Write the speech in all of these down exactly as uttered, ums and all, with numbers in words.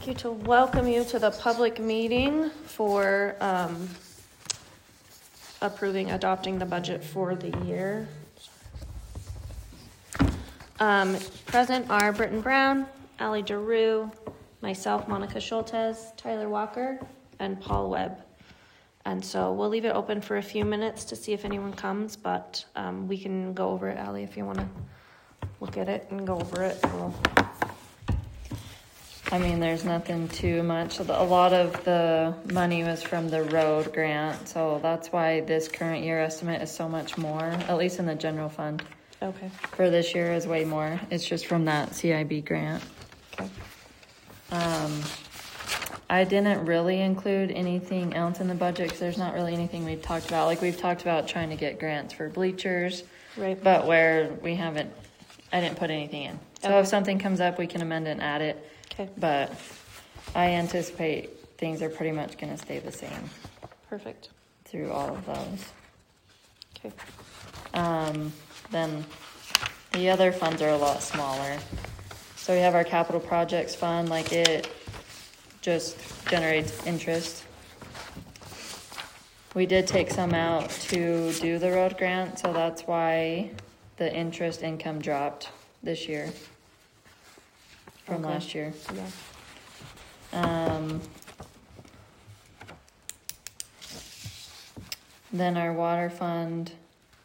like you to welcome you to the public meeting for um, approving, adopting the budget for the year. Um, present are Britton Brown, Allie Giroux, myself, Monica Schultez, Tyler Walker, and Paul Webb. And so we'll leave it open for a few minutes to see if anyone comes, but um, we can go over it, Allie, if you want to look at it and go over it. We'll... I mean, there's nothing too much. A lot of the money was from the road grant, so that's why this current year estimate is so much more, at least in the general fund. Okay. For this year is way more. It's just from that C I B grant. Okay. Um, I didn't really include anything else in the budget because there's not really anything we've talked about. Like we've talked about trying to get grants for bleachers, Right. but where we haven't, I didn't put anything in. So Okay. if something comes up, we can amend it and add it. Okay. But I anticipate things are pretty much going to stay the same Perfect. through all of those. Okay. Um, then the other funds are a lot smaller. So we have our capital projects fund, like it just generates interest. We did take some out to do the road grant, so that's why the interest income dropped this year from Okay. last year. Yeah. Um, then our water fund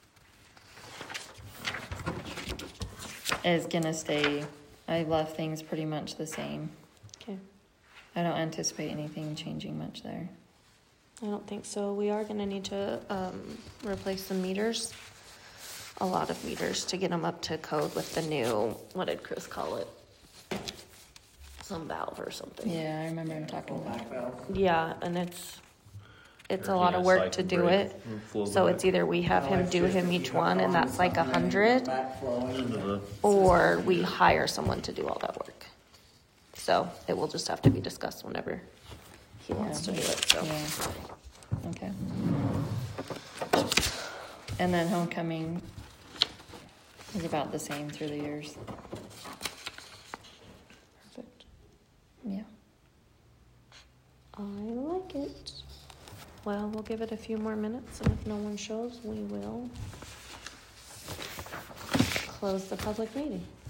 is gonna stay, I left things pretty much the same. Okay. I don't anticipate anything changing much there. I don't think so. We are going to need to um, replace some meters, a lot of meters, to get them up to code with the new, what did Chris call it? Some valve or something. Yeah, I remember him talking about it. Yeah, and it's it's a Or, lot yeah, of work cycle to do break, it. flow So back it's either we have him do him each one, and that's like a hundred, into the- or we hire someone to do all that work. So it will just have to be discussed whenever he wants to do it. So Yeah. Okay. And then homecoming is about the same through the years. perfect. Yeah. I like it. Well, we'll give it a few more minutes, and if no one shows, we will close the public meeting.